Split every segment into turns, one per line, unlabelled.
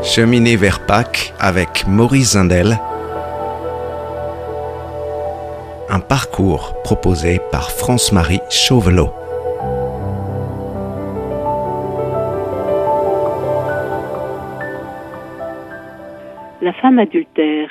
Cheminer vers Pâques avec Maurice Zindel. Un parcours proposé par France-Marie Chauvelot.
La femme adultère.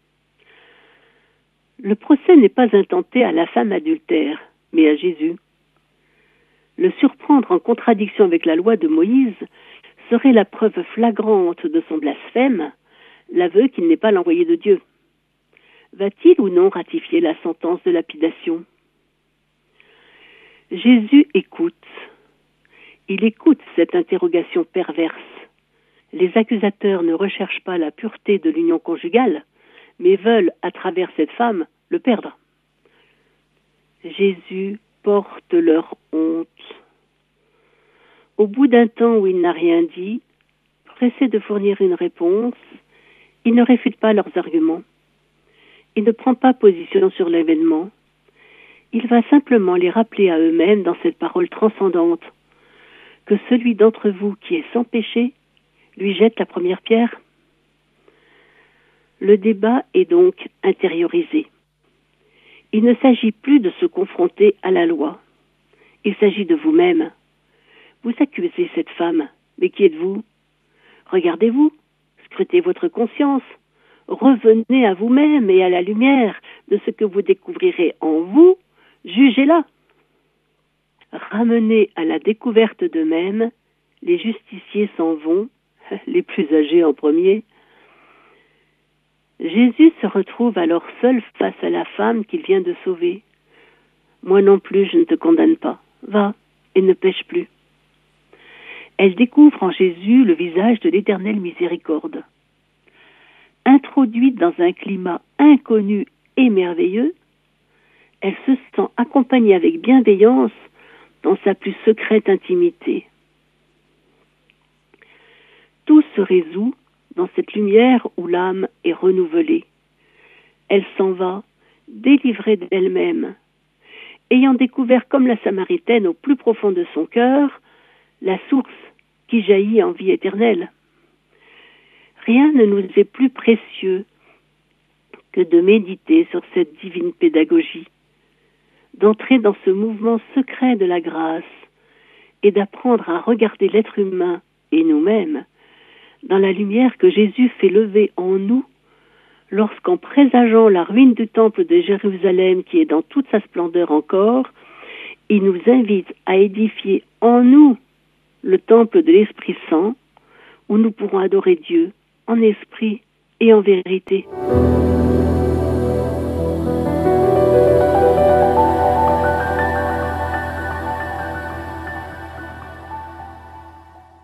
Le procès n'est pas intenté à la femme adultère, mais à Jésus. Le surprendre en contradiction avec la loi de Moïse serait la preuve flagrante de son blasphème, l'aveu qu'il n'est pas l'envoyé de Dieu. Va-t-il ou non ratifier la sentence de lapidation ? Jésus écoute. Il écoute cette interrogation perverse. Les accusateurs ne recherchent pas la pureté de l'union conjugale, mais veulent, à travers cette femme, le perdre. Jésus porte leur honte. Au bout d'un temps où il n'a rien dit, pressé de fournir une réponse, il ne réfute pas leurs arguments. Il ne prend pas position sur l'événement. Il va simplement les rappeler à eux-mêmes dans cette parole transcendante que celui d'entre vous qui est sans péché lui jette la première pierre. Le débat est donc intériorisé. Il ne s'agit plus de se confronter à la loi. Il s'agit de vous-même. Vous accusez cette femme, mais qui êtes-vous ? Regardez-vous, scrutez votre conscience, revenez à vous-même et à la lumière de ce que vous découvrirez en vous, jugez-la. Ramenés à la découverte d'eux-mêmes, les justiciers s'en vont, les plus âgés en premier. Jésus se retrouve alors seul face à la femme qu'il vient de sauver. Moi non plus, je ne te condamne pas. Va et ne pêche plus. Elle découvre en Jésus le visage de l'Éternelle miséricorde. Introduite dans un climat inconnu et merveilleux, elle se sent accompagnée avec bienveillance dans sa plus secrète intimité. Tout se résout dans cette lumière où l'âme est renouvelée. Elle s'en va, délivrée d'elle-même, ayant découvert comme la Samaritaine au plus profond de son cœur la source qui jaillit en vie éternelle. Rien ne nous est plus précieux que de méditer sur cette divine pédagogie, d'entrer dans ce mouvement secret de la grâce et d'apprendre à regarder l'être humain et nous-mêmes dans la lumière que Jésus fait lever en nous lorsqu'en présageant la ruine du temple de Jérusalem qui est dans toute sa splendeur encore, il nous invite à édifier en nous le temple de l'Esprit Saint où nous pourrons adorer Dieu en esprit et en vérité.